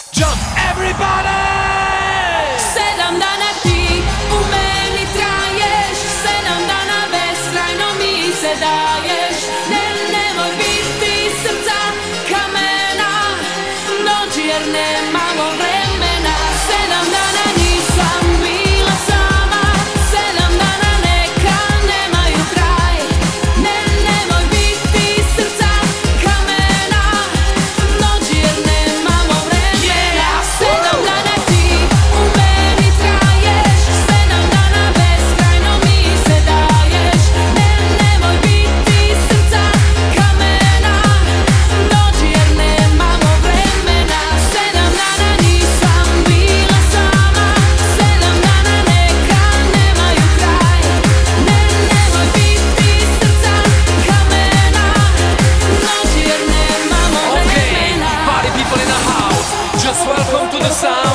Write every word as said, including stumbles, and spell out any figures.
Jump everybody! Sedam dana ti u meni traješ, sedam dana beskrajno mi se daješ. Ne, nemoj biti srca kamena, dođi jer nemamo vremena. Sedam dana nisam bila sama, sedam dana neka nemaju kraj. Ne, nemoj biti srca kamena, dođi jer nemamo vremena. Sedam dana ti u meni traješ, sedam dana beskrajno mi se daješ. Ne, nemoj biti srca kamena, dođi jer nemamo vremena. Sedam dana nisam bila sama, sedam dana neka nemaju kraj. Ne, nemoj biti srca kamena, dođi jer nemamo Okay, vremena. party people in the house, just welcome to the sound.